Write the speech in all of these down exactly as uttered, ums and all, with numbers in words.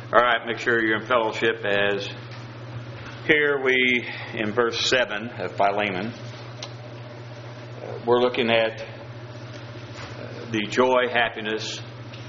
All right, make sure you're in fellowship as here we, in verse seven of Philemon, uh, we're looking at uh, the joy, happiness,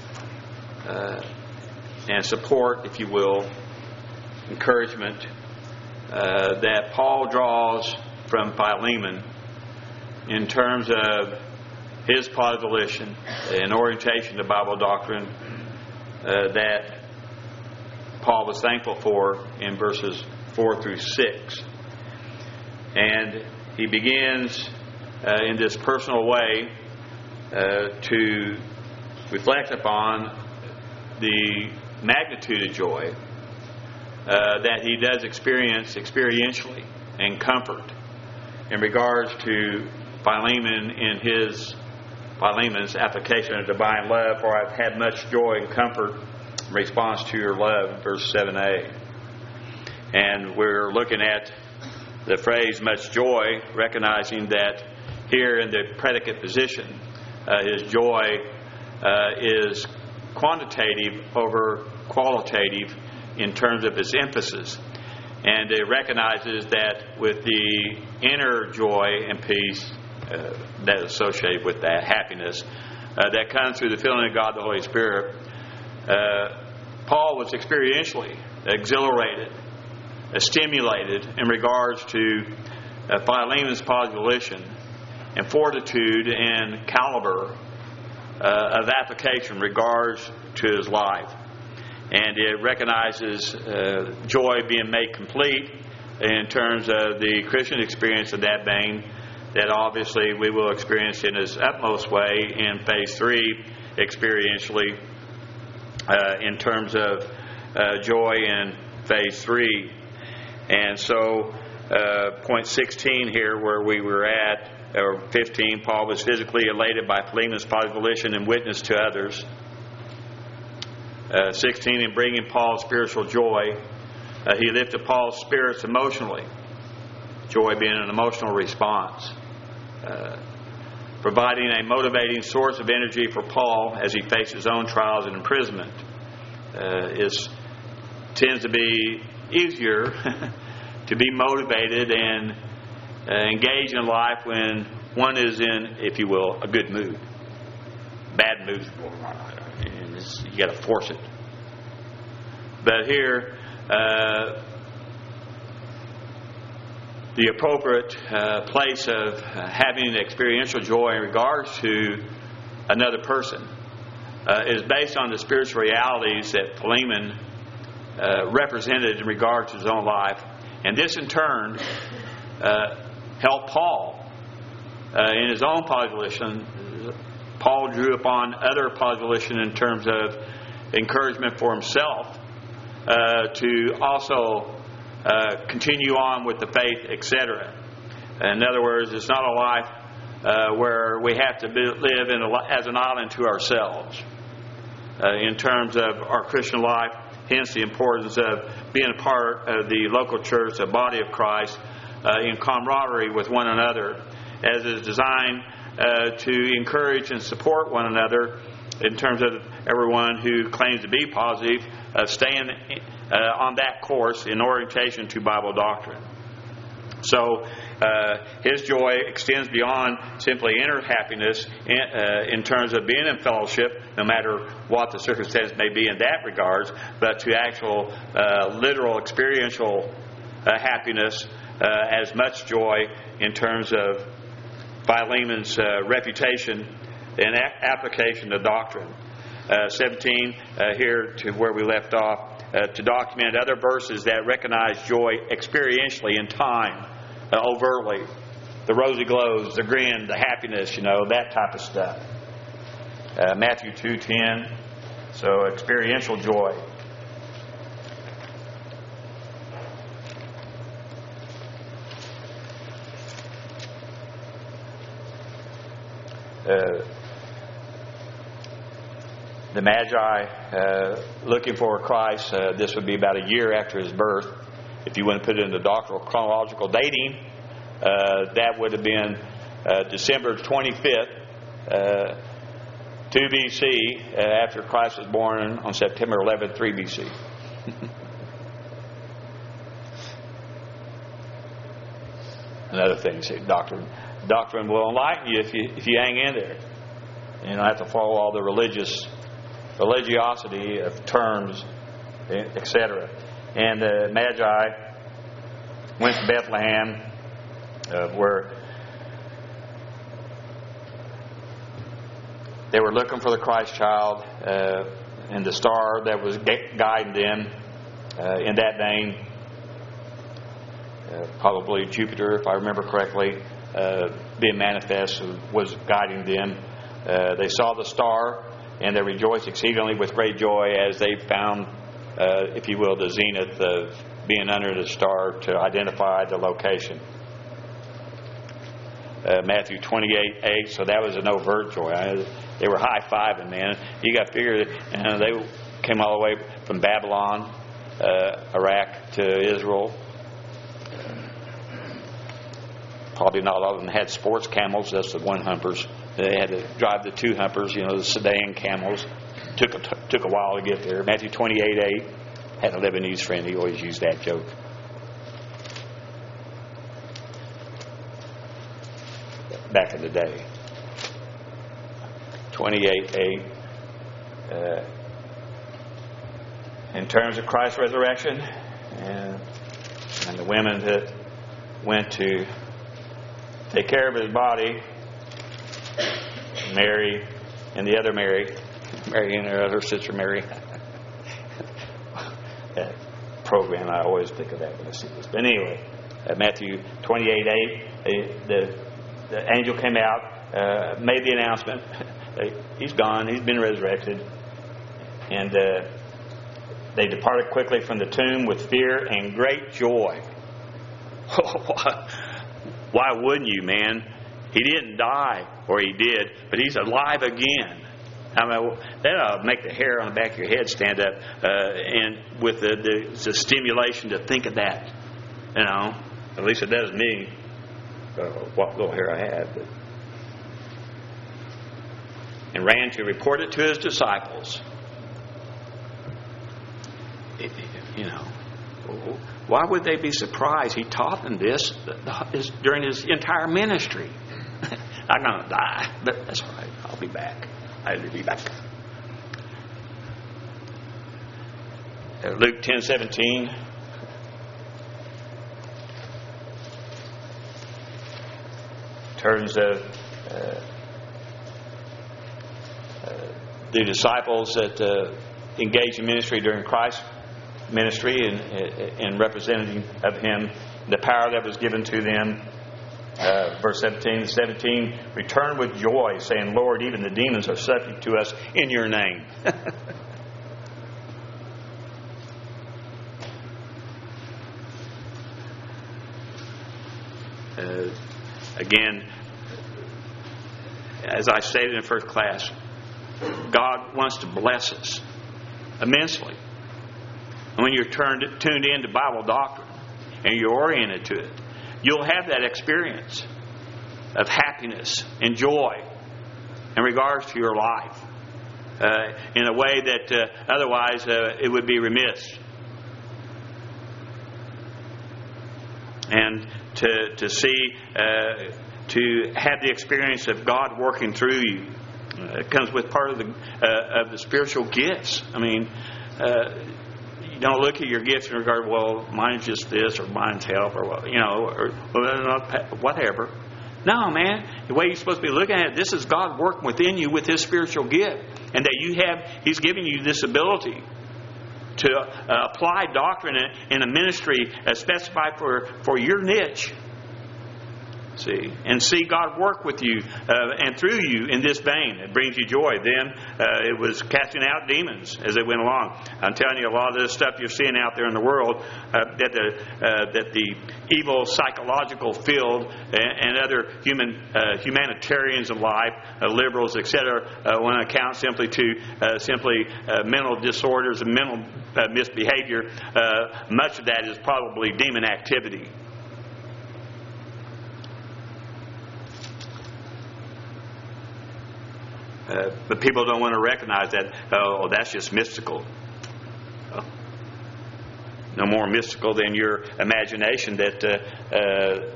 uh, and support, if you will, encouragement uh, that Paul draws from Philemon in terms of his positive volition and orientation to Bible doctrine uh, that Paul was thankful for in verses four through six. And he begins uh, in this personal way uh, to reflect upon the magnitude of joy uh, that he does experience experientially and comfort in regards to Philemon in his Philemon's application of divine love. For I've had much joy and comfort in response to your love, verse seven a. And we're looking at the phrase much joy, recognizing that here in the predicate position, uh, his joy uh, is quantitative over qualitative in terms of its emphasis. And it recognizes that with the inner joy and peace uh, that is associated with that happiness uh, that comes through the filling of God the Holy Spirit, uh, Paul was experientially exhilarated, uh, stimulated in regards to uh, Philemon's positive volition and fortitude and caliber uh, of application in regards to his life. And it recognizes uh, joy being made complete in terms of the Christian experience of that vein that obviously we will experience in his utmost way in phase three experientially uh, in terms of uh, joy in phase three. And so uh, point sixteen here where we were at, or fifteen, Paul was physically elated by Philemon's positive volition and witness to others. Uh, sixteen, in bringing Paul's spiritual joy, uh, he lifted Paul's spirits emotionally. Joy being an emotional response. Uh, providing a motivating source of energy for Paul as he faced his own trials and imprisonment. Uh, is tends to be easier to be motivated and uh, engage in life when one is in, if you will, a good mood. Bad mood, you got to force it. But here, uh, the appropriate uh, place of uh, having experiential joy in regards to another person uh, is based on the spiritual realities that Philemon uh, represented in regard to his own life. And this in turn uh, helped Paul uh, in his own positive volition. Paul drew upon other positive volition in terms of encouragement for himself uh, to also uh, continue on with the faith, et cetera. In other words, it's not a life uh, where we have to be, live in a, as an island to ourselves uh, in terms of our Christian life. Hence the importance of being a part of the local church, the body of Christ, uh, in camaraderie with one another, as is designed uh, to encourage and support one another in terms of everyone who claims to be positive, uh, staying uh, on that course in orientation to Bible doctrine. So uh, his joy extends beyond simply inner happiness in, uh, in terms of being in fellowship, no matter what the circumstance may be in that regards, but to actual uh, literal experiential uh, happiness, uh, as much joy in terms of Philemon's uh, reputation and a- application of doctrine. Uh, seventeen, uh, here to where we left off, uh, to document other verses that recognize joy experientially in time, uh, overtly. The rosy glows, the grin, the happiness, you know, that type of stuff. Uh, Matthew two ten, so experiential joy. Uh, the Magi uh, looking for Christ, uh, this would be about a year after his birth. If you want to put it in the doctrinal chronological dating, uh, that would have been uh, December twenty-fifth, uh, two B C, uh, after Christ was born on September eleventh, three B C. Another thing, see, doctrine. Doctrine will enlighten you if you if you hang in there. You don't have to follow all the religious religiosity of terms, et cetera. And the Magi went to Bethlehem, uh, where they were looking for the Christ child, uh, and the star that was guiding them uh, in that name, uh, probably Jupiter, if I remember correctly, uh, being manifest, was guiding them. Uh, they saw the star, and they rejoiced exceedingly with great joy as they found, uh, if you will, the zenith of being under the star to identify the location. Uh, Matthew twenty-eight eight, so that was an overt joy. I, they were high-fiving, man. You got to figure that uh, they came all the way from Babylon, uh, Iraq, to Israel. Probably not all of them had sports camels. That's the one humpers. They had to drive the two humpers, you know, the sedan camels. Took a, took a while to get there. Matthew twenty-eight eight. Had a Lebanese friend. He always used that joke. Back in the day. twenty-eight eight. Uh, in terms of Christ's resurrection, and, and the women that went to take care of his body, Mary and the other Mary, Mary and her other sister Mary. That program, I always think of that when I see this. But anyway, uh, Matthew twenty-eight eight, the, the angel came out, uh, made the announcement. He's gone, he's been resurrected. And uh, they departed quickly from the tomb with fear and great joy. Why wouldn't you, man? He didn't die, or he did, but he's alive again. I mean, that'll make the hair on the back of your head stand up, uh, and with the, the, the stimulation to think of that, you know. At least it does me. Uh, what little hair I have, but. And ran to report it to his disciples. It, you know, why would they be surprised? He taught them this during his entire ministry. I'm going to die, but that's all right. I'll be back. I'll be back. Uh, Luke ten seventeen. Turns of uh, uh, the disciples that uh, engaged in ministry during Christ's ministry and, and representing of him, the power that was given to them. Uh, verse seventeen, seventeen, return with joy, saying, Lord, even the demons are subject to us in your name. uh, again, as I stated in first class, God wants to bless us immensely. And when you're turned, tuned into Bible doctrine and you're oriented to it, you'll have that experience of happiness and joy in regards to your life uh, in a way that uh, otherwise uh, it would be remiss. And to to see, uh, to have the experience of God working through you, uh, it comes with part of the uh, of the spiritual gifts. I mean, uh, don't look at your gifts in regard, well, mine's just this, or mine's help, or, you know, or whatever. No, man. The way you're supposed to be looking at it, this is God working within you with His spiritual gift. And that you have, He's giving you this ability to uh, apply doctrine in a ministry uh, specified for, for your niche. See, and see God work with you uh, and through you in this vein. It brings you joy. Then uh, it was casting out demons as it went along. I'm telling you, a lot of this stuff you're seeing out there in the world, uh, that the uh, that the evil psychological field and, and other human uh, humanitarians of life, uh, liberals, et cetera, uh, want to account simply to uh, simply uh, mental disorders and mental uh, misbehavior. Uh, much of that is probably demon activity. Uh, but people don't want to recognize that. Oh, that's just mystical. Oh, no more mystical than your imagination that uh, uh,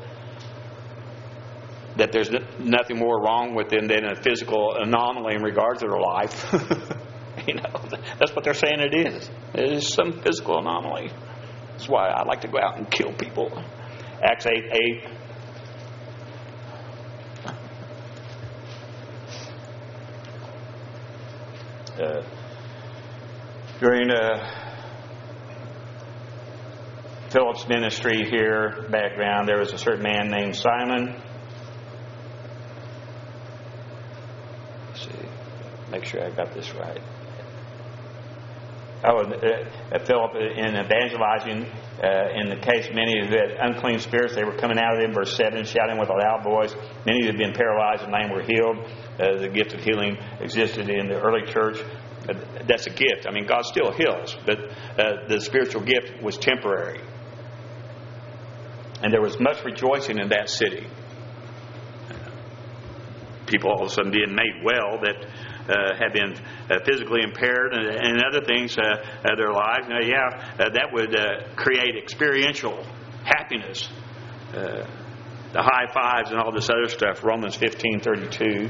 that there's nothing more wrong with them than a physical anomaly in regards to their life. You know, that's what they're saying it is. It is some physical anomaly. That's why I like to go out and kill people. Acts eight eight. Uh, during uh, Philip's ministry here, background, there was a certain man named Simon. Let's see, make sure I got this right. Oh, uh, Philip in evangelizing, uh, in the case of many who had unclean spirits, they were coming out of them, verse seven, shouting with a loud voice. Many who had been paralyzed and lame were healed. Uh, the gift of healing existed in the early church. Uh, that's a gift. I mean, God still heals, but uh, the spiritual gift was temporary. And there was much rejoicing in that city. People all of a sudden being made well that uh, have been uh, physically impaired and, and other things uh, of their lives. Now, yeah, uh, that would uh, create experiential happiness. Uh, the high fives and all this other stuff. Romans fifteen thirty-two.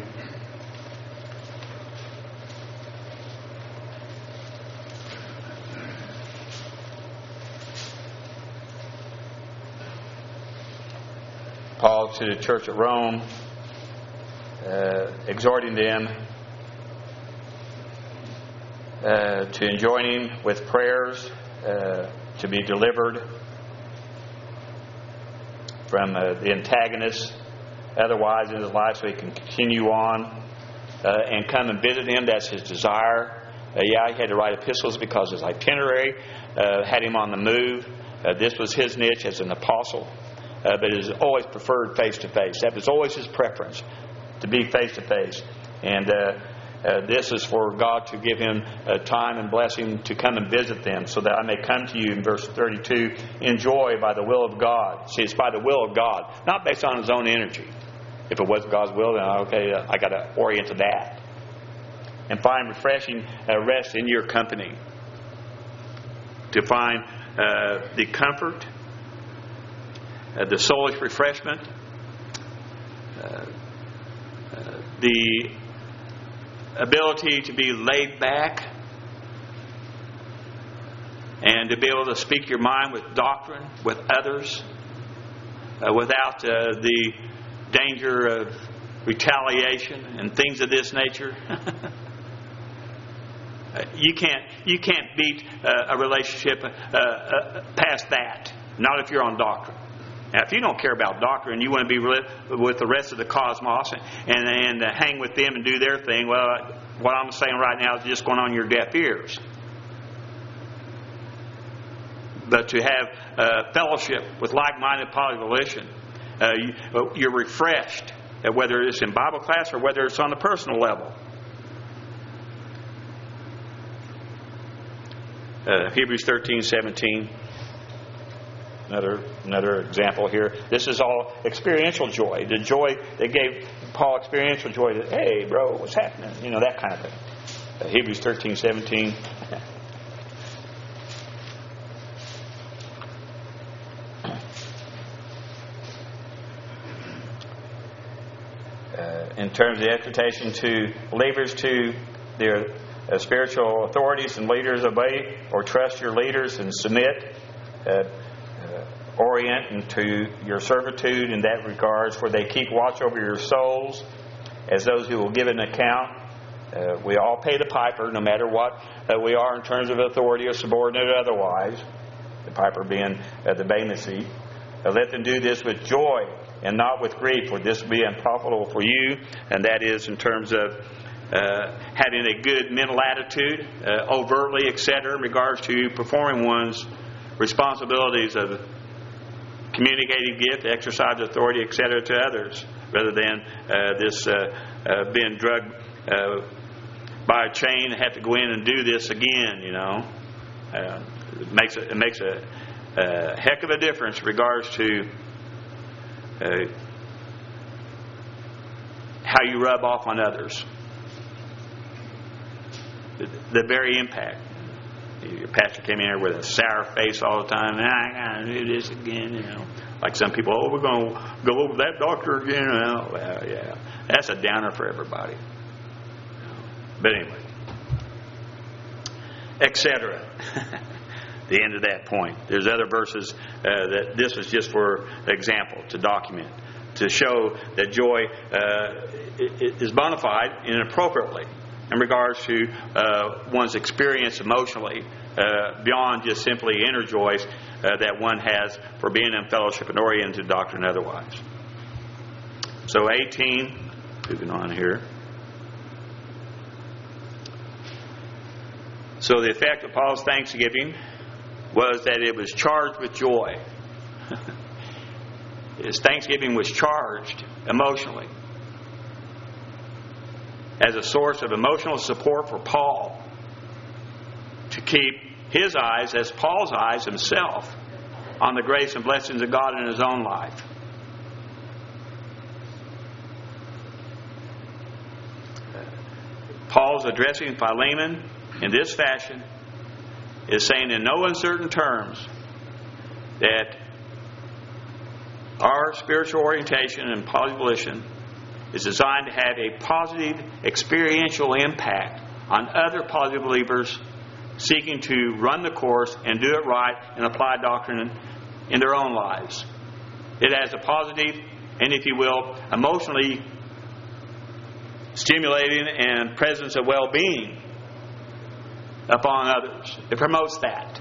Paul to the church at Rome, uh, exhorting them uh, to enjoining with prayers uh, to be delivered from uh, the antagonists, otherwise in his life, so he can continue on uh, and come and visit him. That's his desire. Uh, yeah, he had to write epistles because his itinerary uh, had him on the move. Uh, this was his niche as an apostle. Uh, but it is always preferred face-to-face. That was always his preference, to be face-to-face. And uh, uh, this is for God to give him uh, time and blessing to come and visit them, so that I may come to you, in verse thirty-two, in joy by the will of God. See, it's by the will of God, not based on his own energy. If it was God's will, then okay, uh, I got to orient to that. And find refreshing uh, rest in your company. To find uh, the comfort, Uh, the soulish refreshment, uh, uh, the ability to be laid back and to be able to speak your mind with doctrine, with others, uh, without uh, the danger of retaliation and things of this nature. you can't you can't beat uh, a relationship uh, uh, past that. Not if you're on doctrine. Now, if you don't care about doctrine and you want to be with the rest of the cosmos and, and uh, hang with them and do their thing, well, what I'm saying right now is just going on your deaf ears. But to have uh, fellowship with like-minded polyvolition, uh, you, you're refreshed, uh, whether it's in Bible class or whether it's on a personal level. Uh, Hebrews thirteen seventeen. Another another example here. This is all experiential joy. The joy that gave Paul experiential joy. That, hey, bro, what's happening? You know, that kind of thing. Uh, Hebrews thirteen seventeen. Uh, in terms of the exhortation to believers to their uh, spiritual authorities and leaders, obey or trust your leaders and submit. Uh, orient into your servitude in that regard, for they keep watch over your souls as those who will give an account. Uh, we all pay the piper, no matter what uh, we are in terms of authority or subordinate or otherwise. The piper being uh, the bema seat. Uh, let them do this with joy and not with grief, for this will be unprofitable for you. And that is in terms of uh, having a good mental attitude, uh, overtly, et cetera, in regards to performing one's responsibilities of communicating gift, exercise authority, et cetera, to others, rather than uh, this uh, uh, being drugged uh, by a chain and have to go in and do this again. You know, uh, it makes a, it makes a, a heck of a difference in regards to uh, how you rub off on others. The, the very impact. your pastor came in here with a sour face all the time. I gotta do this again, you know. Like some people, oh, we're going to go over that doctor again. You know. Well, yeah, that's a downer for everybody. But anyway, et cetera. The end of that point. There's other verses uh, that this is just for example, to document, to show that joy uh, is bona fide and appropriately in regards to uh, one's experience emotionally, uh, beyond just simply inner joys uh, that one has for being in fellowship and oriented to doctrine otherwise. So eighteen, moving on here. So the effect of Paul's thanksgiving was that it was charged with joy. His thanksgiving was charged emotionally as a source of emotional support for Paul to keep his eyes, as Paul's eyes himself, on the grace and blessings of God in his own life. Paul's addressing Philemon in this fashion is saying in no uncertain terms that our spiritual orientation and polyvolition is designed to have a positive experiential impact on other positive believers seeking to run the course and do it right and apply doctrine in their own lives. It has a positive and, if you will, emotionally stimulating and presence of well-being upon others. It promotes that.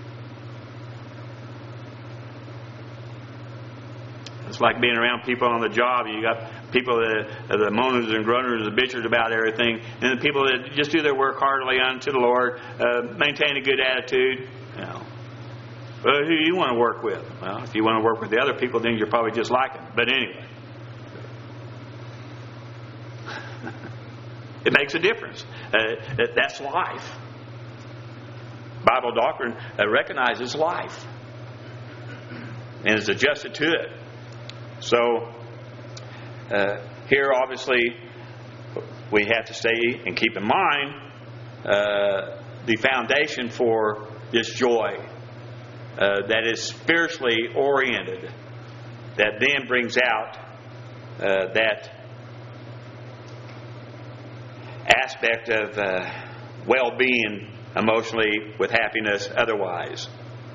It's like being around people on the job. You got people that are the moaners and groaners and bitchers about everything, and the people that just do their work heartily unto the Lord, uh, maintain a good attitude. You know, well, who do you want to work with? Well, if you want to work with the other people, then you're probably just like them. But anyway, it makes a difference. Uh, that's life. Bible doctrine uh, recognizes life and is adjusted to it. So, uh, here obviously we have to stay and keep in mind uh, the foundation for this joy uh, that is spiritually oriented, that then brings out uh, that aspect of uh, well-being emotionally with happiness otherwise.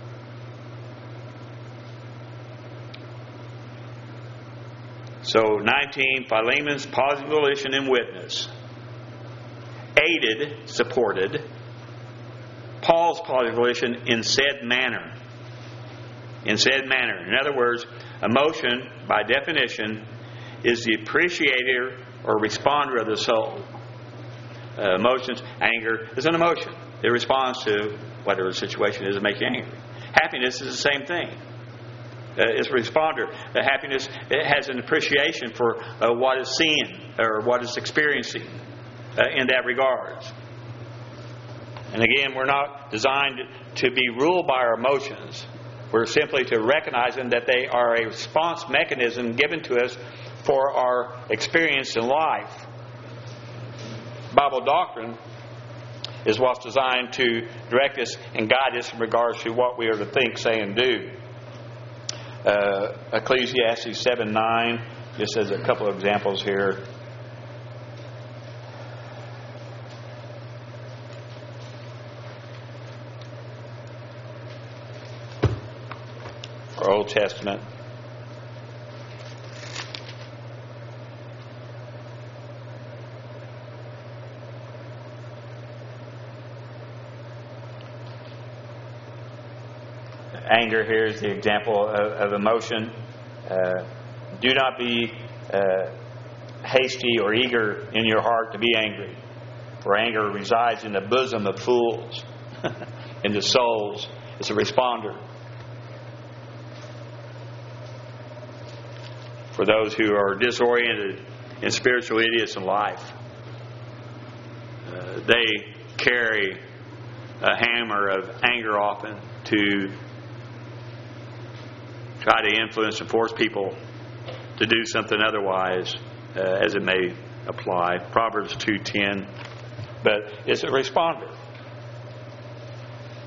So nineteen, Philemon's positive volition and witness aided, supported Paul's positive volition in said manner. In said manner. In other words, emotion, by definition, is the appreciator or responder of the soul. Uh, emotions, anger is an emotion. It responds to whatever the situation is that makes you angry. Happiness is the same thing. Uh, it's a responder. Uh, happiness it has an appreciation for uh, what is seen or what is experiencing uh, in that regards. And again, we're not designed to be ruled by our emotions. We're simply to recognize them that they are a response mechanism given to us for our experience in life. Bible doctrine is what's designed to direct us and guide us in regards to what we are to think, say, and do. Uh, Ecclesiastes seven nine, just as a couple of examples here. For Old Testament. Anger here is the example of, of emotion. Uh, do not be uh, hasty or eager in your heart to be angry, for anger resides in the bosom of fools, in the souls. It's a responder. For those who are disoriented and spiritual idiots in life, uh, they carry a hammer of anger often to try to influence and force people to do something otherwise, uh, as it may apply. Proverbs two ten. But it's a responder.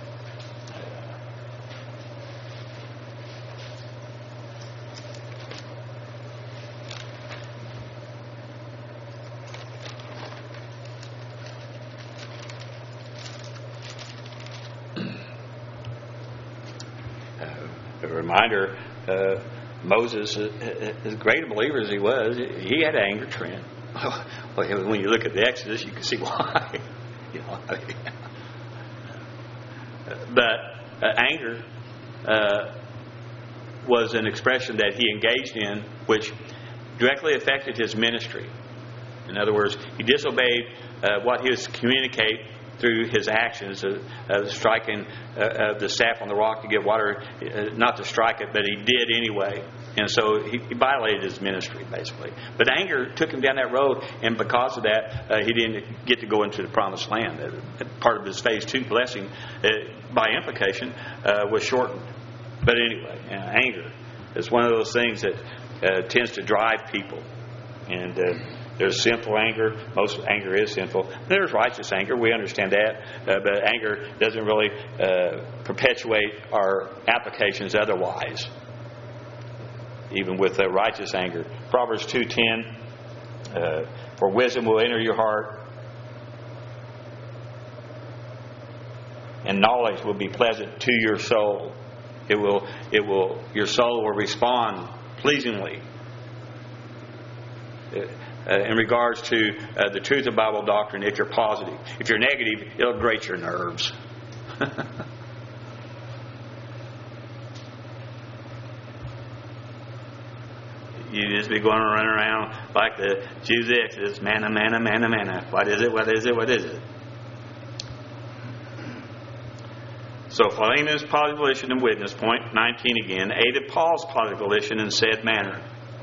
Uh, a reminder, uh, Moses, uh, as great a believer as he was, he had an anger trend. Well, when you look at the Exodus, you can see why. You know, but uh, anger uh, was an expression that he engaged in, which directly affected his ministry. In other words, he disobeyed uh, what he was to communicate through his actions, uh, uh, striking uh, uh, the staff on the rock to give water, uh, not to strike it, but he did anyway. And so he, he violated his ministry, basically. But anger took him down that road, and because of that, uh, he didn't get to go into the promised land. Uh, part of his phase two blessing, uh, by implication, uh, was shortened. But anyway, uh, anger is one of those things that uh, tends to drive people. And uh, there's sinful anger. Most anger is sinful. There's righteous anger. We understand that. Uh, but anger doesn't really uh, perpetuate our applications otherwise, even with uh, righteous anger. Proverbs two ten, uh, for wisdom will enter your heart, and knowledge will be pleasant to your soul. It will, it will, your soul will respond pleasingly. Uh, in regards to uh, the truth of Bible doctrine, if you're positive. If you're negative, it'll grate your nerves. You just be going to run around like the Jews' Exodus, manna, manna, manna, manna. What is it? What is it? What is it? So Philemon's positive volition and witness, point nineteen again, aided Paul's positive volition in said manner.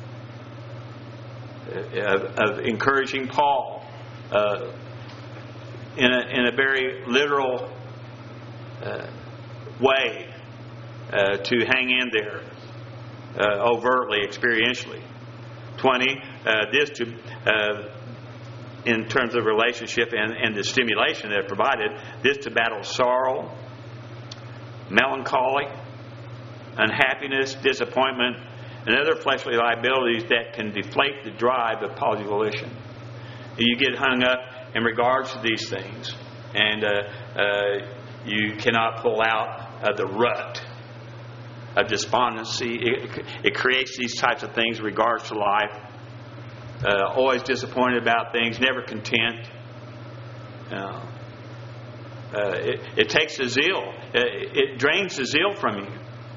Of, of encouraging Paul uh, in, a, in a very literal uh, way uh, to hang in there uh, overtly, experientially. twenty, uh, this to uh, in terms of relationship and, and the stimulation that it provided, this to battle sorrow, melancholy, unhappiness, disappointment, and other fleshly liabilities that can deflate the drive of positive volition. You get hung up in regards to these things, and uh, uh, you cannot pull out uh, the rut of despondency. It, it creates these types of things in regards to life. Uh, always disappointed about things, never content. Uh, uh, it, it takes the zeal. It, it drains the zeal from you.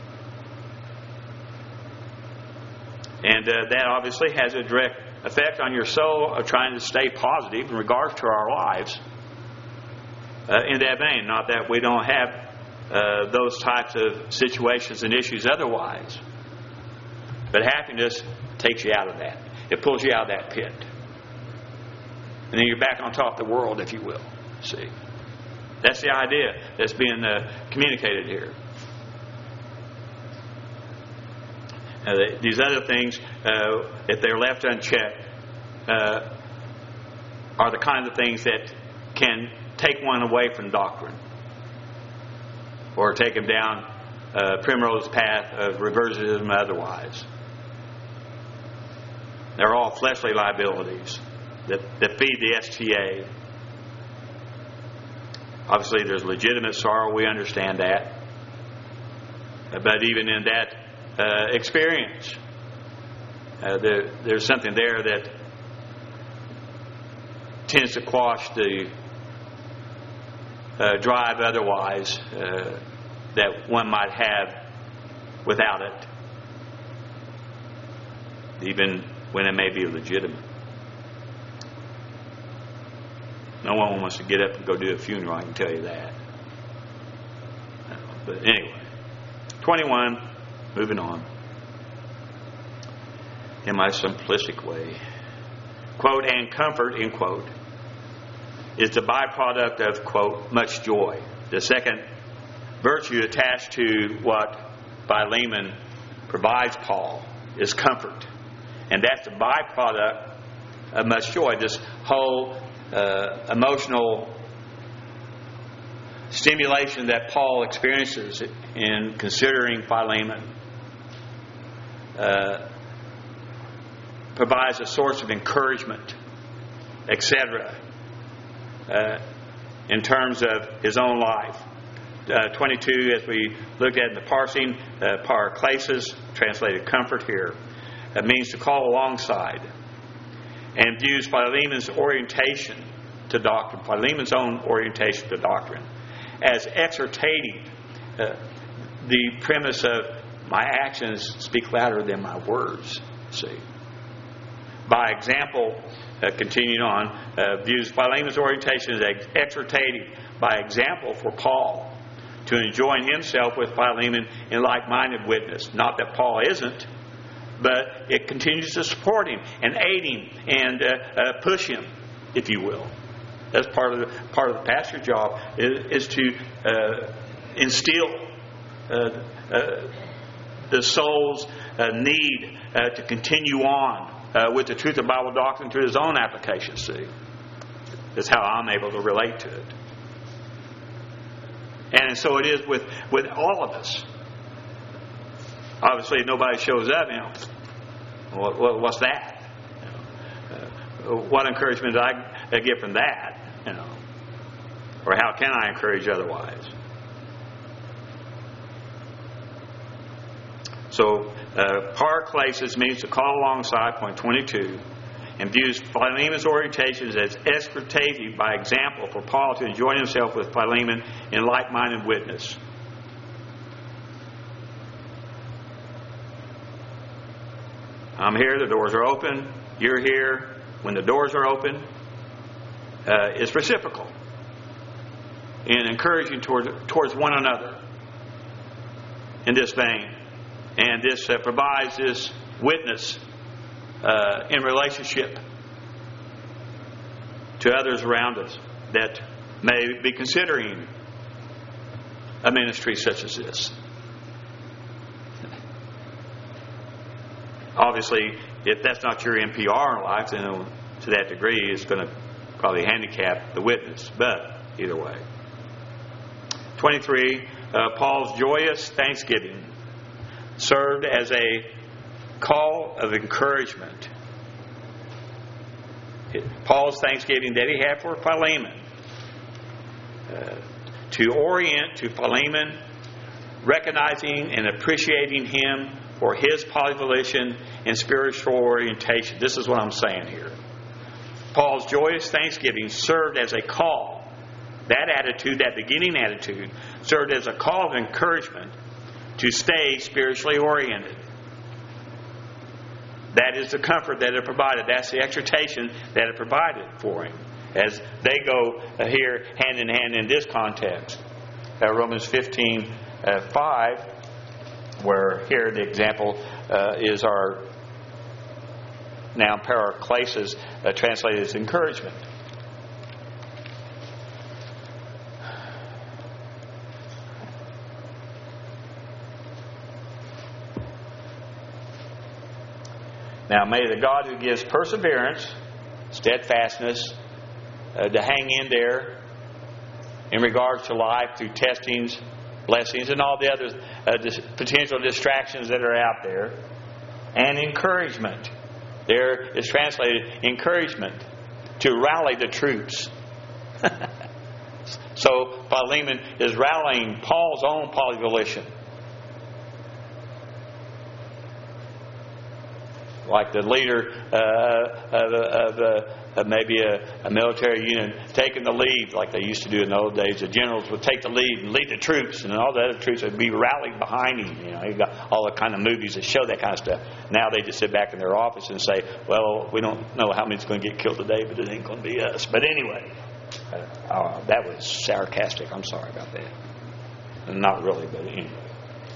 And uh, that obviously has a direct effect on your soul of trying to stay positive in regards to our lives uh, in that vein. Not that we don't have uh, those types of situations and issues otherwise. But happiness takes you out of that. It pulls you out of that pit. And then you're back on top of the world, if you will. See? That's the idea that's being uh, communicated here. Uh, these other things, uh, if they're left unchecked, uh, are the kinds of things that can take one away from doctrine or take them down uh, Primrose path of reversionism otherwise. They're all fleshly liabilities that, that feed the S T A. Obviously, there's legitimate sorrow. We understand that. But even in that Uh, experience. Uh, there, there's something there that tends to quash the uh, drive otherwise uh, that one might have without it, even when it may be legitimate. No one wants to get up and go do a funeral, I can tell you that. But anyway, twenty-one. Moving on. In my simplistic way. Quote, and comfort, end quote, is the byproduct of, quote, much joy. The second virtue attached to what Philemon provides Paul is comfort. And that's the byproduct of much joy. This whole uh, emotional stimulation that Paul experiences in considering Philemon Uh, provides a source of encouragement, et cetera, uh, in terms of his own life. uh, twenty-two, as we looked at in the parsing, uh, paraklesis, translated comfort here, it means to call alongside, and views Philemon's orientation to doctrine, Philemon's own orientation to doctrine, as exhortating uh, the premise of my actions speak louder than my words. See, by example, uh, continuing on, uh, views Philemon's orientation as ex- exhortating by example for Paul to enjoin himself with Philemon in like-minded witness. Not that Paul isn't, but it continues to support him and aid him and uh, uh, push him, if you will. That's part of the part of the pastor's job is, is to uh, instill uh, uh, the soul's uh, need uh, to continue on uh, with the truth of Bible doctrine through his own application. See, that's how I'm able to relate to it. And so it is with, with all of us. Obviously, if nobody shows up, you know, what, what, what's that? You know, uh, what encouragement did I get from that? You know, or how can I encourage otherwise? So, uh, paraklesis means to call alongside, point twenty-two, and views Philemon's orientations as exhortative by example for Paul to enjoin himself with Philemon in like-minded witness. I'm here, the doors are open, you're here. When the doors are open, uh, it's reciprocal in encouraging towards, towards one another in this vein. And this uh, provides this witness uh, in relationship to others around us that may be considering a ministry such as this. Obviously, if that's not your N P R in life, then to that degree it's going to probably handicap the witness. But either way. twenty-three, uh, Paul's joyous thanksgiving served as a call of encouragement. Paul's thanksgiving that he had for Philemon, uh, to orient to Philemon, recognizing and appreciating him for his polyvolition and spiritual orientation. This is what I'm saying here. Paul's joyous thanksgiving served as a call. That attitude, that beginning attitude, served as a call of encouragement to stay spiritually oriented. That is the comfort that it provided. That's the exhortation that it provided for him as they go here hand in hand in this context. Uh, Romans fifteen five, where here the example uh, is our noun paraklesis, uh, translated as encouragement. Now may the God who gives perseverance, steadfastness, uh, to hang in there in regards to life through testings, blessings, and all the other uh, dis- potential distractions that are out there, and encouragement. There is translated encouragement to rally the troops. So Philemon is rallying Paul's own polyvolition. Like the leader uh, of, of, uh, of maybe a, a military unit taking the lead, like they used to do in the old days. The generals would take the lead and lead the troops, and all the other troops would be rallied behind him. You know, you got all the kind of movies that show that kind of stuff. Now they just sit back in their office and say, "Well, we don't know how many's going to get killed today, but it ain't going to be us." But anyway, uh, oh, that was sarcastic. I'm sorry about that. Not really, but anyway.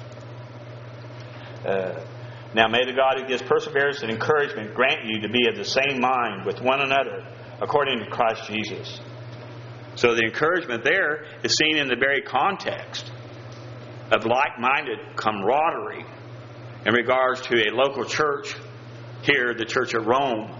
Uh, Now may the God who gives perseverance and encouragement grant you to be of the same mind with one another according to Christ Jesus. So the encouragement there is seen in the very context of like-minded camaraderie in regards to a local church here, the Church of Rome,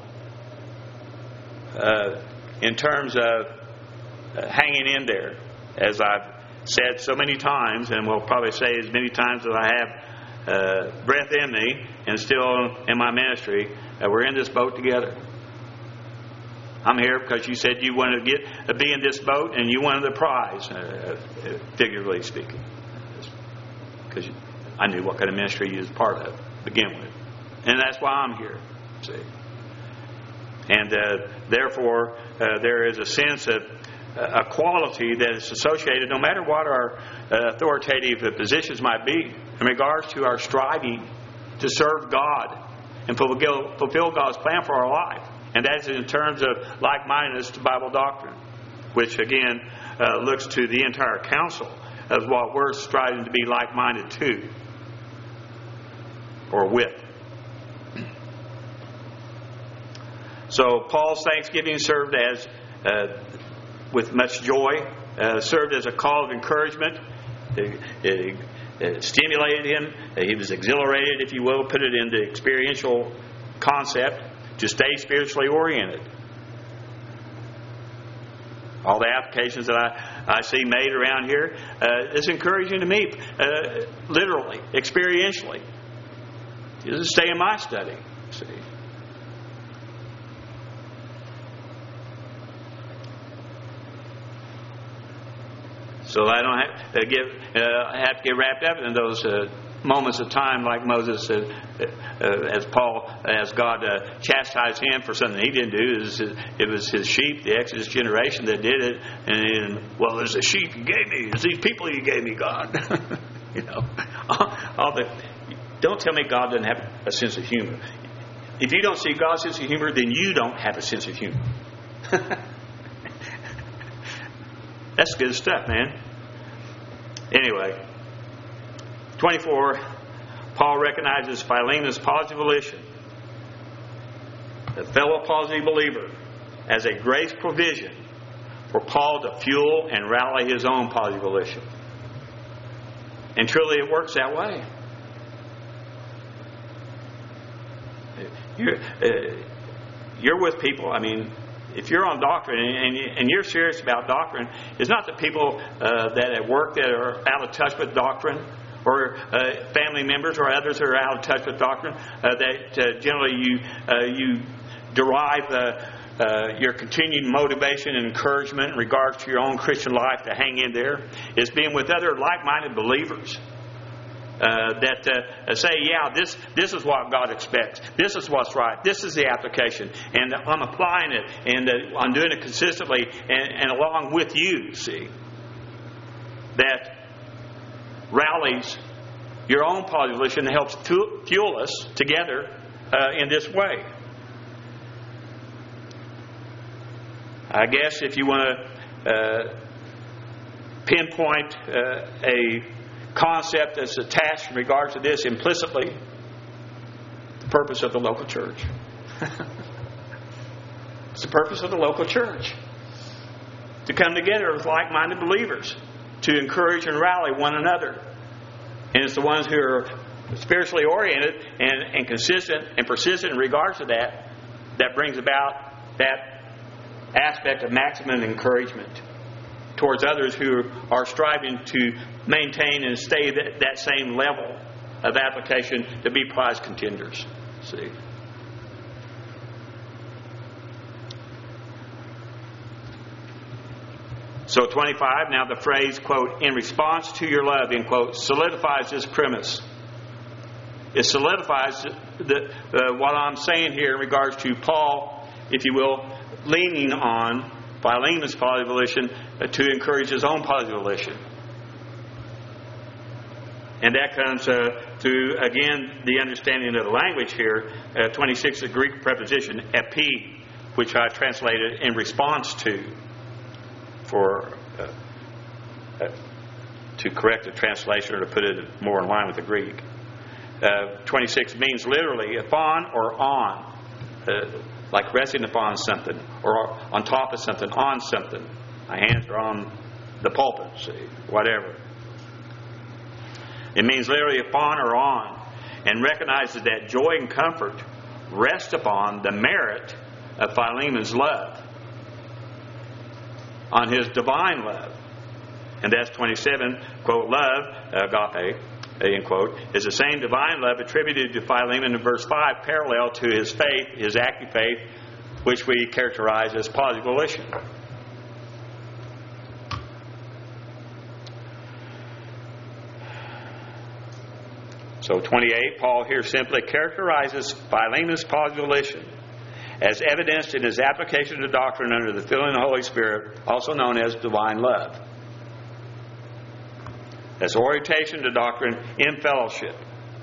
uh, in terms of uh, hanging in there, as I've said so many times, and will probably say as many times as I have Uh, breath in me and still in my ministry, uh, we're in this boat together. I'm here because you said you wanted to get to be in this boat and you wanted the prize, uh, figuratively speaking. Because I knew what kind of ministry you was part of to begin with. And that's why I'm here. See? And uh, therefore, uh, there is a sense of uh, a quality that is associated, no matter what our uh, authoritative positions might be, in regards to our striving to serve God and fulfill, fulfill God's plan for our life. And that is in terms of like-mindedness to Bible doctrine, which again uh, looks to the entire counsel as what we're striving to be like-minded to or with. So Paul's thanksgiving served as, uh, with much joy, uh, served as a call of encouragement. It, it, it stimulated him. He was exhilarated, if you will, put it into experiential concept, to stay spiritually oriented. All the applications that I, I see made around here uh, is encouraging to me, uh, literally, experientially. Just stay in my study, see. So I don't have to get uh, have to get wrapped up in those uh, moments of time like Moses, uh, uh, as Paul, as God uh, chastised him for something he didn't do. It was, his, it was his sheep, the Exodus generation, that did it. And, and well, there's the sheep you gave me. There's these people you gave me, God. you know, all, all the. Don't tell me God doesn't have a sense of humor. If you don't see God's sense of humor, then you don't have a sense of humor. That's good stuff, man. Anyway, twenty-four, Paul recognizes Philemon's positive volition, a fellow positive believer, as a grace provision for Paul to fuel and rally his own positive volition. And truly it works that way. You're, uh, you're with people, I mean, if you're on doctrine and, and you're serious about doctrine, it's not the people uh, that at work that are out of touch with doctrine, or uh, family members or others that are out of touch with doctrine, uh, that uh, generally you uh, you derive uh, uh, your continued motivation and encouragement in regards to your own Christian life to hang in there, is being with other like-minded believers. Uh, that uh, say, yeah, this this is what God expects. This is what's right. This is the application. And I'm applying it. And uh, I'm doing it consistently. And, and along with you, see, that rallies your own positive volition and helps fuel us together uh, in this way. I guess if you want to uh, pinpoint uh, a concept that's attached in regards to this implicitly, the purpose of the local church. It's the purpose of the local church. To come together with like-minded believers, to encourage and rally one another. And it's the ones who are spiritually oriented and, and consistent and persistent in regards to that, that brings about that aspect of maximum encouragement towards others who are striving to maintain and stay that, that same level of application to be prize contenders. See? So twenty-five, now the phrase, quote, in response to your love, end quote, solidifies this premise. It solidifies the, uh, what I'm saying here in regards to Paul, if you will, leaning on Philemon's positive volition uh, to encourage his own positive volition. And that comes uh, through, again, the understanding of the language here. Uh, twenty-six, the Greek preposition, epi, which I translated in response to, for uh, uh, to correct the translation or to put it more in line with the Greek. Uh, twenty-six means literally upon or on, uh, like resting upon something or on top of something, on something. My hands are on the pulpit, see, whatever. It means literally upon or on, and recognizes that joy and comfort rest upon the merit of Philemon's love, on his divine love. And that's twenty-seven, quote, love, agape, end quote, is the same divine love attributed to Philemon in verse five, parallel to his faith, his active faith, which we characterize as positive volition. So twenty-eight, Paul here simply characterizes Philemon's positive volition as evidenced in his application to doctrine under the filling of the Holy Spirit, also known as divine love. As orientation to doctrine in fellowship.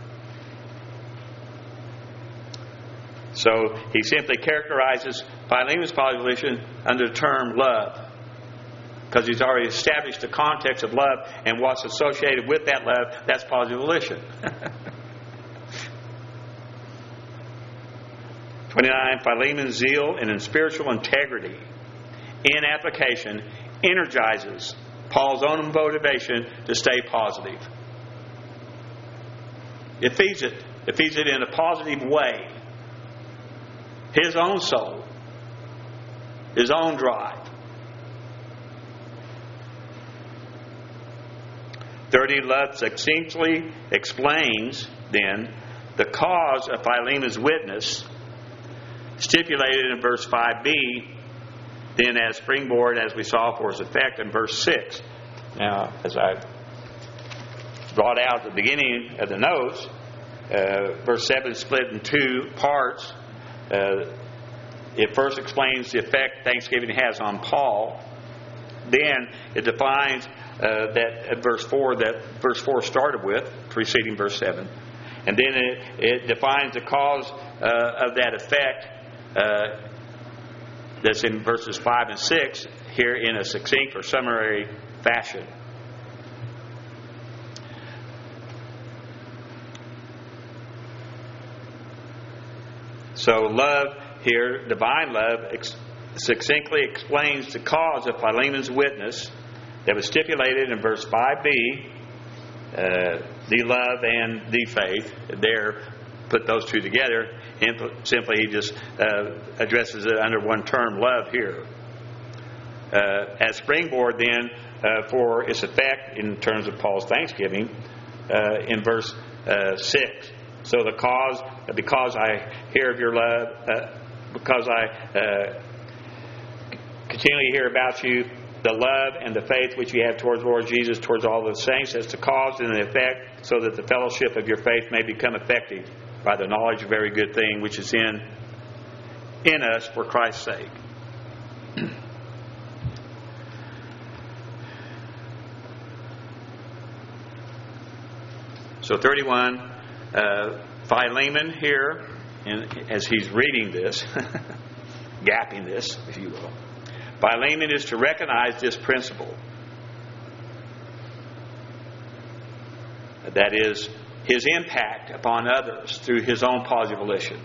So he simply characterizes Philemon's positive volition under the term love, because he's already established the context of love and what's associated with that love. That's positive volition. twenty-nine, Philemon's zeal and in spiritual integrity in application energizes Paul's own motivation to stay positive. It feeds it. It feeds it in a positive way. His own soul. His own drive. thirty, love succinctly explains, then, the cause of Philemon's witness, stipulated in verse five b, then as springboard, as we saw, for its effect in verse six. Now, as I brought out at the beginning of the notes, uh, verse seven is split in two parts. Uh, it first explains the effect thanksgiving has on Paul. Then it defines uh, that at verse four that verse four started with, preceding verse seven. And then it, it defines the cause uh, of that effect uh, that's in verses five and six here in a succinct or summary fashion. So love here, divine love, ex- succinctly explains the cause of Philemon's witness that was stipulated in verse five b, uh, the love and the faith. There, put those two together, and simply he just uh, addresses it under one term, love, here. Uh, as springboard, then, uh, for its effect in terms of Paul's thanksgiving, uh, in verse uh, six. So the cause, because I hear of your love, uh, because I uh, continually hear about you, the love and the faith which you have towards the Lord Jesus, towards all the saints, as the cause and the effect, so that the fellowship of your faith may become effective by the knowledge of every good thing which is in in us for Christ's sake. So thirty-one, uh, Philemon here, and as he's reading this, gapping this, if you will, Philemon is to recognize this principle. That is, his impact upon others through his own positive volition.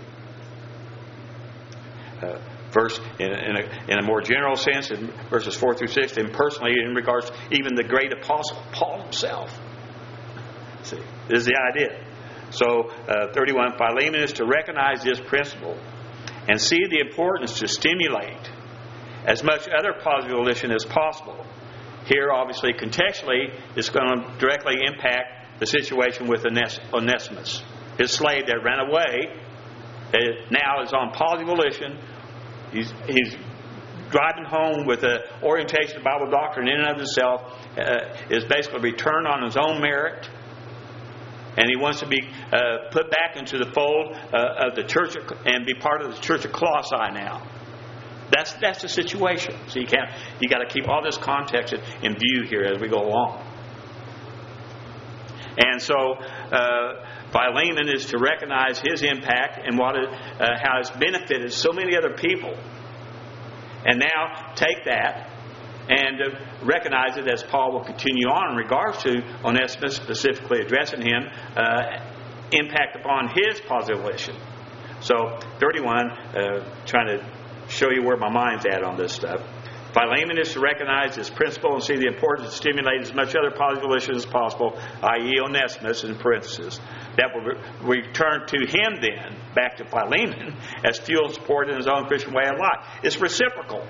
Uh, verse in, in, a, in a more general sense, in verses four through six, and personally in regards to even the great apostle Paul himself. See, this is the idea. So, uh, thirty-one, Philemon is to recognize this principle and see the importance to stimulate as much other positive volition as possible. Here, obviously, contextually, it's going to directly impact the situation with Onesimus, his slave that ran away, that now is on positive volition. He's, he's driving home with an orientation to Bible doctrine in and of itself, uh, is basically returned on his own merit. And he wants to be uh, put back into the fold uh, of the church and be part of the church of Colossae now. That's that's the situation. So you can't you got to keep all this context in view here as we go along. And so uh, Philemon is to recognize his impact and what it, uh, how it's benefited so many other people, and now take that and uh, recognize it as Paul will continue on in regards to Onesimus, specifically addressing him, uh, impact upon his positive volition. So thirty-one, uh, trying to show you where my mind's at on this stuff. Philemon is to recognize this principle and see the importance of stimulating as much other positive volition as possible, that is. Onesimus in parentheses. That will re- return to him then, back to Philemon, as fuel and support in his own Christian way of life. It's reciprocal.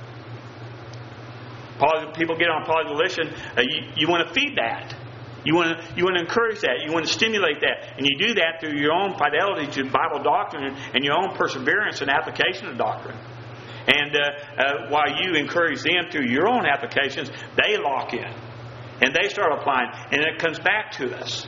Positive, people get on positive volition, uh, you, you want to feed that. You want to you want to encourage that. You want to stimulate that. And you do that through your own fidelity to Bible doctrine and your own perseverance and application of doctrine. And uh, uh, while you encourage them through your own applications, they lock in. And they start applying. And it comes back to us.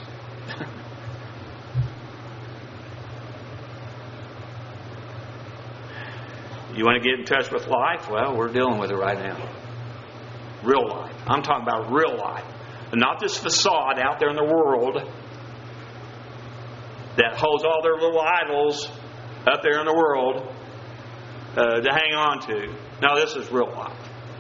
You want to get in touch with life? Well, we're dealing with it right now. Real life. I'm talking about real life. And not this facade out there in the world that holds all their little idols up there in the world uh, to hang on to. No, this is real life.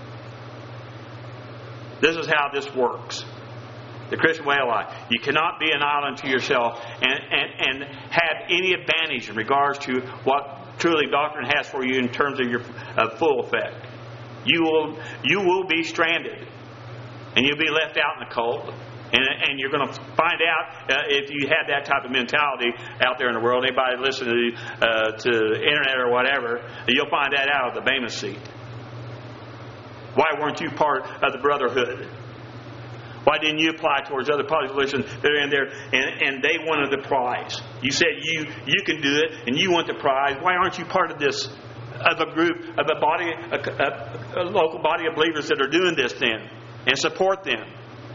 This is how this works. The Christian way of life. You cannot be an island to yourself and, and, and have any advantage in regards to what truly doctrine has for you in terms of your uh, full effect. You will you will be stranded, and you'll be left out in the cold. And, and you're going to find out uh, if you have that type of mentality out there in the world. Anybody listen to uh, to the internet or whatever, you'll find that out of the Bema seat. Why weren't you part of the brotherhood? Why didn't you apply towards other populations that are in there and, and they wanted the prize? You said you you can do it and you want the prize. Why aren't you part of this, of a group, of a body, a, a, a local body of believers that are doing this then and support them?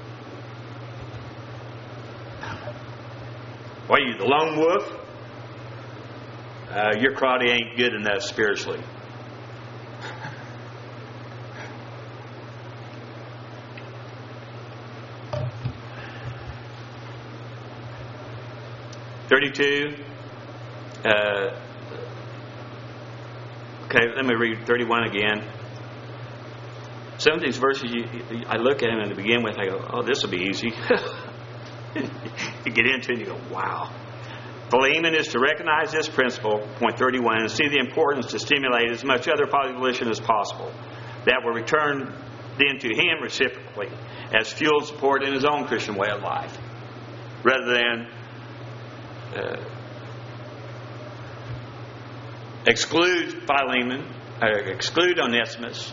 Why are you the lone wolf? Uh, your karate ain't good enough spiritually. thirty-two. Uh, okay, let me read thirty-one again. Some of these verses, you, I look at them and to begin with, I go, oh, this will be easy. You get into it and you go, wow. Philemon is to recognize this principle, point thirty-one, and see the importance to stimulate as much other positive volition as possible. That will return then to him reciprocally as fuel support in his own Christian way of life. Rather than uh, exclude Philemon, or exclude Onesimus,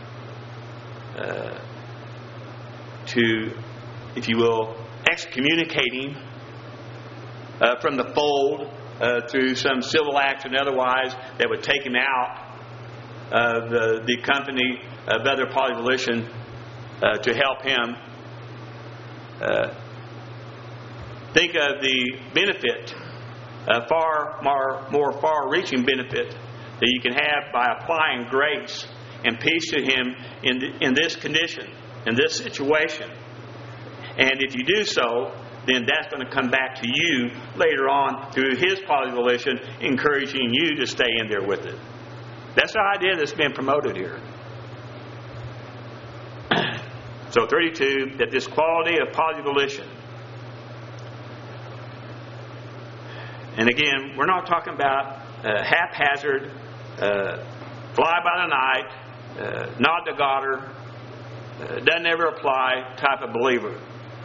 uh, to, if you will, excommunicating uh, from the fold uh, through some civil action otherwise that would take him out of the, the company of other polyvolition uh, to help him. Uh, think of the benefit, a far more, more far-reaching benefit that you can have by applying grace and peace to him in, the, in this condition, in this situation. And if you do so, then that's going to come back to you later on through his polyvolition, encouraging you to stay in there with it. That's the idea that's been promoted here. So thirty-two, that this quality of polyvolition. And again, we're not talking about uh, haphazard, uh, fly by the night, uh, nod to Goddard, uh, doesn't ever apply type of believer.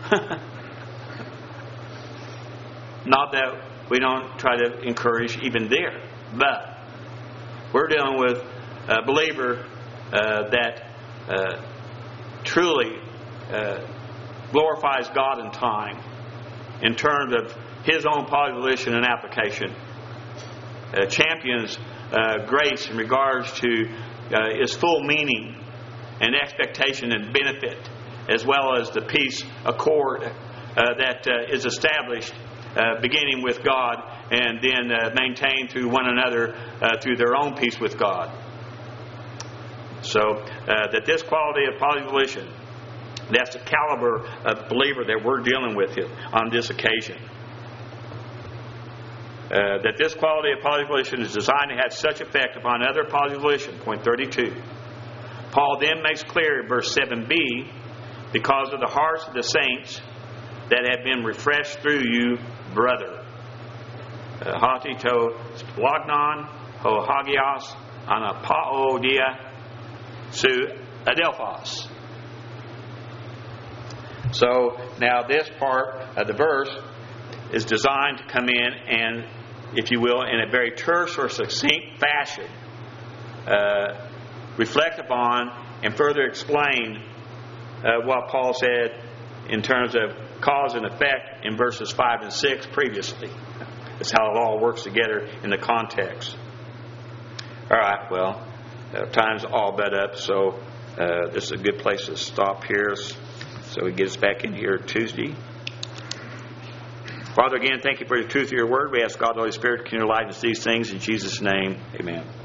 Not that we don't try to encourage even there, but we're dealing with a believer uh, that uh, truly uh, glorifies God in time in terms of his own polyvolition and application, uh, champions uh, grace in regards to uh, its full meaning and expectation and benefit, as well as the peace accord uh, that uh, is established uh, beginning with God and then uh, maintained through one another uh, through their own peace with God. So uh, that this quality of polyvolition, that's the caliber of believer that we're dealing with here on this occasion. Uh, that this quality of polyvolition is designed to have such effect upon other polyvolition, point thirty-two. Paul then makes clear in verse seven b, because of the hearts of the saints that have been refreshed through you, brother. Hati to splagnon, ho hagios, anapaodia, su adelphos. So now this part of the verse is designed to come in and, if you will, in a very terse or succinct fashion, uh, reflect upon and further explain uh, what Paul said in terms of cause and effect in verses five and six previously. That's how it all works together in the context. All right, well, uh, time's all bet up, so uh, this is a good place to stop here. So we get us back in here Tuesday. Father, again, thank you for the truth of your word. We ask God, the Holy Spirit, to continue to light us these things. In Jesus' name, amen.